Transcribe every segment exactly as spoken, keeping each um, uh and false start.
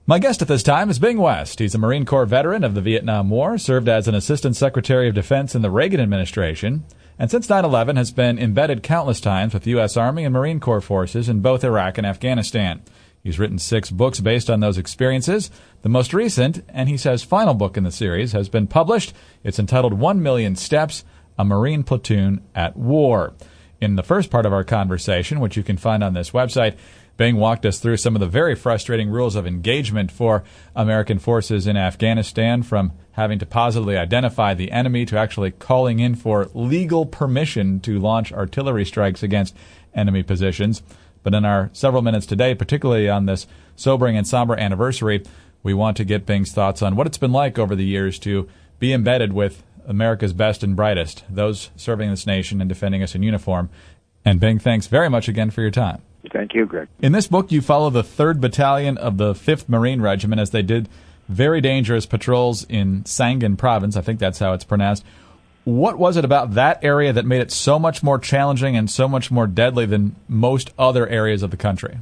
My guest at this time is Bing West. He's a Marine Corps veteran of the Vietnam War, served as an Assistant Secretary of Defense in the Reagan administration, and since nine eleven has been embedded countless times with U S. Army and Marine Corps forces in both Iraq and Afghanistan. He's written six books based on those experiences. The most recent, and he says final book in the series, has been published. It's entitled One Million Steps, A Marine Platoon at War. In the first part of our conversation, which you can find on this website, Bing walked us through some of the very frustrating rules of engagement for American forces in Afghanistan, from having to positively identify the enemy to actually calling in for legal permission to launch artillery strikes against enemy positions. But in our several minutes today, particularly on this sobering and somber anniversary, we want to get Bing's thoughts on what it's been like over the years to be embedded with America's best and brightest, those serving this nation and defending us in uniform. And Bing, thanks very much again for your time. Thank you, Greg. In this book, you follow the third Battalion of the fifth Marine Regiment as they did very dangerous patrols in Sangin Province. I think that's how it's pronounced. What was it about that area that made it so much more challenging and so much more deadly than most other areas of the country?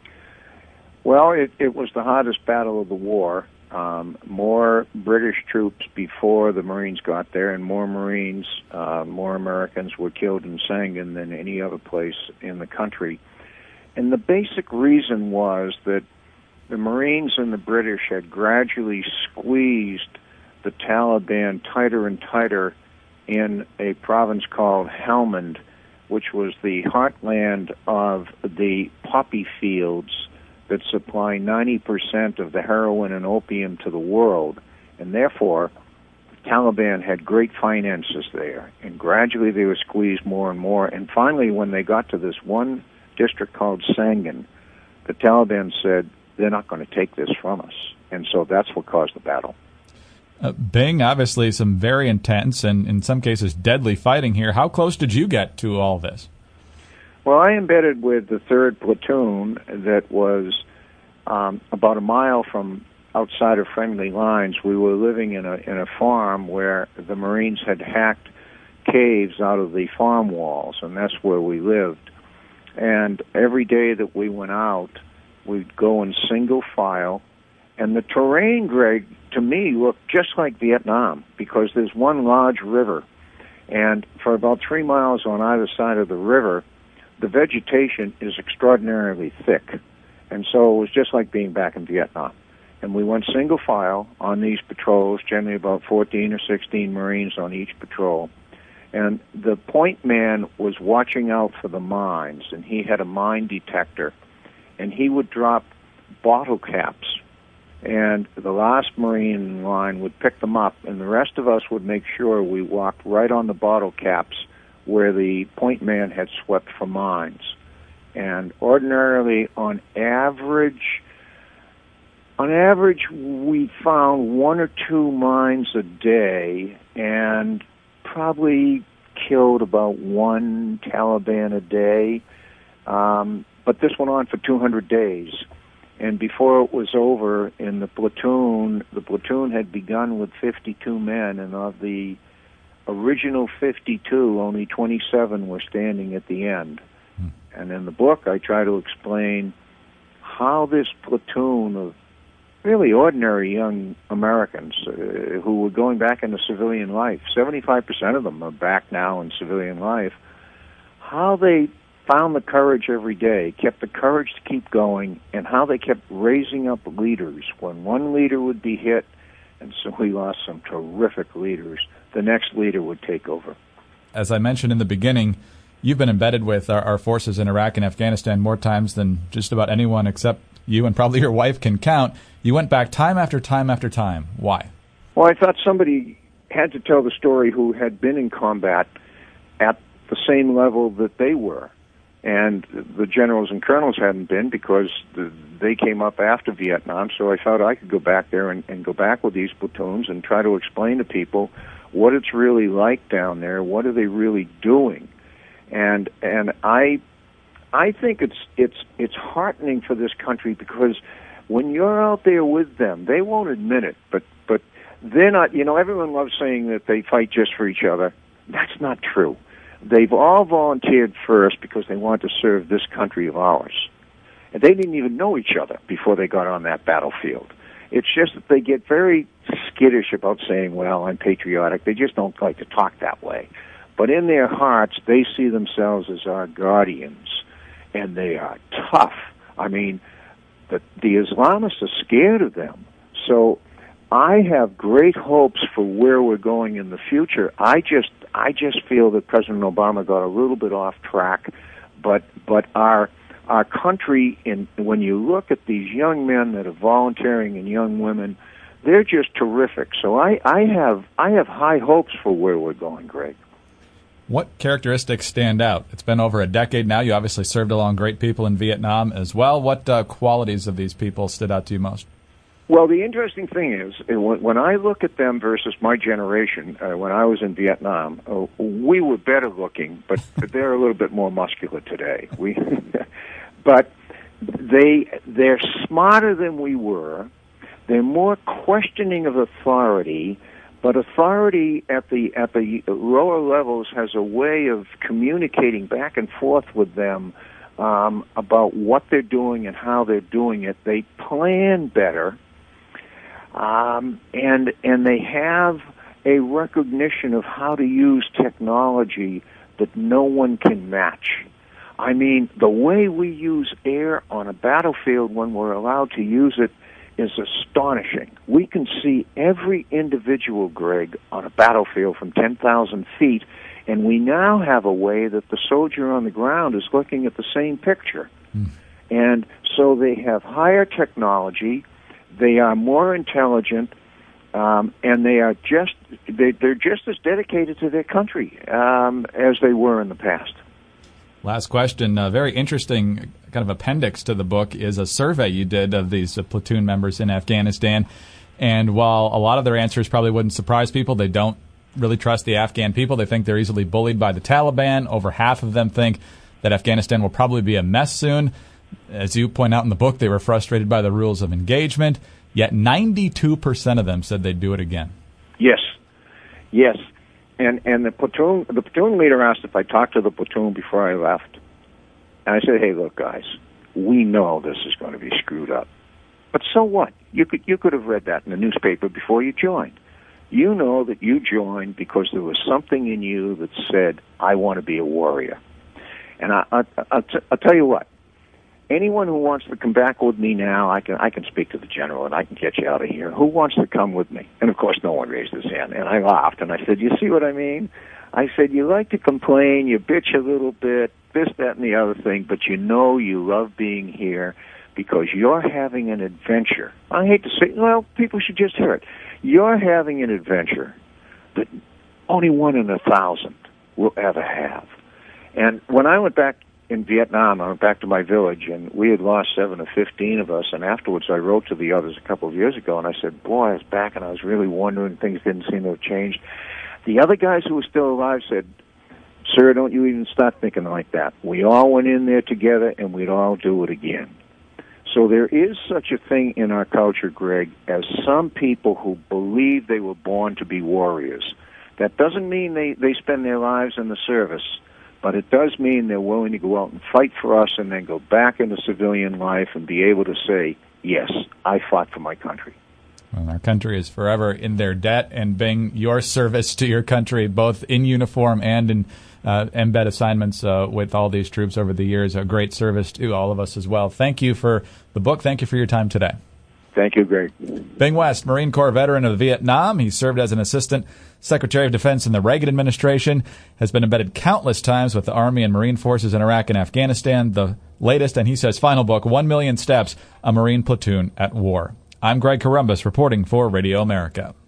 Well, it, it was the hottest battle of the war. Um, more British troops before the Marines got there, and more Marines, uh, more Americans were killed in Sangin than any other place in the country. And the basic reason was that the Marines and the British had gradually squeezed the Taliban tighter and tighter in a province called Helmand, which was the heartland of the poppy fields that supply ninety percent of the heroin and opium to the world. And therefore, the Taliban had great finances there. And gradually they were squeezed more and more. And finally, when they got to this one district called Sangin, the Taliban said, they're not going to take this from us. And so that's what caused the battle. Uh, Bing, obviously some very intense and in some cases deadly fighting here. How close did you get to all this? Well, I embedded with the third Platoon that was um, about a mile from outside of friendly lines. We were living in a in a farm where the Marines had hacked caves out of the farm walls, and that's where we lived. And every day that we went out, we'd go in single file. And the terrain, Greg, to me, looked just like Vietnam, because there's one large river. And for about three miles on either side of the river, the vegetation is extraordinarily thick. And so it was just like being back in Vietnam. And we went single file on these patrols, generally about fourteen or sixteen Marines on each patrol. And the point man was watching out for the mines, and he had a mine detector, and he would drop bottle caps, and the last Marine in line would pick them up, and the rest of us would make sure we walked right on the bottle caps where the point man had swept for mines. And ordinarily, on average, on average, we found one or two mines a day, and probably killed about one Taliban a day. Um, but this went on for two hundred days. And before it was over, in the platoon, the platoon had begun with fifty-two men, and of the original fifty-two, only twenty-seven were standing at the end. Hmm. And in the book, I try to explain how this platoon of really ordinary young Americans uh, who were going back into civilian life, seventy-five percent of them are back now in civilian life, how they found the courage every day, kept the courage to keep going, and how they kept raising up leaders. When one leader would be hit, and so we lost some terrific leaders, the next leader would take over. As I mentioned in the beginning, you've been embedded with our, our forces in Iraq and Afghanistan more times than just about anyone except you and probably your wife can count. You went back time after time after time. Why? Well, I thought somebody had to tell the story who had been in combat at the same level that they were. And the generals and colonels hadn't been, because the, they came up after Vietnam, so I thought I could go back there and, and go back with these platoons and try to explain to people what it's really like down there, what are they really doing. And and I I think it's it's it's heartening for this country, because when you're out there with them, they won't admit it, but but they're not, you know, everyone loves saying that they fight just for each other. That's not true. They've all volunteered first because they want to serve this country of ours. and they didn't even know each other before they got on that battlefield. It's just that they get very skittish about saying, well, I'm patriotic. They just don't like to talk that way. But in their hearts, they see themselves as our guardians, and they are tough. I mean, the, the Islamists are scared of them. So I have great hopes for where we're going in the future. I just I just feel that President Obama got a little bit off track, but but our our country, in when you look at these young men that are volunteering and young women, they're just terrific. So I, I have I have high hopes for where we're going, Greg. What characteristics stand out? It's been over a decade now. You obviously served along great people in Vietnam as well. What uh, qualities of these people stood out to you most? Well, the interesting thing is, when I look at them versus my generation, uh, when I was in Vietnam, uh, we were better looking, but they're a little bit more muscular today. We, but they they're smarter than we were. They're more questioning of authority, but authority at the at the lower levels has a way of communicating back and forth with them um, about what they're doing and how they're doing it. They plan better. Um, and and they have a recognition of how to use technology that no one can match. I mean, the way we use air on a battlefield when we're allowed to use it is astonishing. We can see every individual, Greg, on a battlefield from ten thousand feet, and we now have a way that the soldier on the ground is looking at the same picture. Mm. And so they have higher technology. They are more intelligent, um, and they are just they, they're just as dedicated to their country um, as they were in the past. Last question. A very interesting kind of appendix to the book is a survey you did of these uh, platoon members in Afghanistan. And while a lot of their answers probably wouldn't surprise people, they don't really trust the Afghan people. They think they're easily bullied by the Taliban. Over half of them think that Afghanistan will probably be a mess soon. As you point out in the book, they were frustrated by the rules of engagement, yet ninety-two percent of them said they'd do it again. Yes, yes. And and the platoon the platoon leader asked if I talked to the platoon before I left. And I said, hey, look, guys, we know this is going to be screwed up. But so what? You could you could have read that in the newspaper before you joined. You know that you joined because there was something in you that said, I want to be a warrior. And I, I, I'll, t- I'll tell you what. Anyone who wants to come back with me now, I can I can speak to the general and I can get you out of here. Who wants to come with me? And of course, no one raised his hand. And I laughed and I said, "You see what I mean?" I said, "You like to complain, you bitch a little bit, this, that, and the other thing, but you know you love being here because you're having an adventure." I hate to say, well, people should just hear it. You're having an adventure that only one in a thousand will ever have. And when I went back in Vietnam, I went back to my village, and we had lost seven or fifteen of us, and afterwards I wrote to the others a couple of years ago, and I said, boy, I was back, and I was really wondering, things didn't seem to have changed. The other guys who were still alive said, sir, don't you even start thinking like that. We all went in there together, and we'd all do it again. So there is such a thing in our culture, Greg, as some people who believe they were born to be warriors. That doesn't mean they, they spend their lives in the service, but it does mean they're willing to go out and fight for us and then go back into civilian life and be able to say, yes, I fought for my country. Well, our country is forever in their debt, and Bing, your service to your country, both in uniform and in uh, embed assignments uh, with all these troops over the years, a great service to all of us as well. Thank you for the book. Thank you for your time today. Thank you, Greg. Bing West, Marine Corps veteran of Vietnam. He served as an assistant Secretary of Defense in the Reagan administration, has been embedded countless times with the Army and Marine forces in Iraq and Afghanistan. The latest, and he says final book, One Million Steps, A Marine Platoon at War. I'm Greg Corombos reporting for Radio America.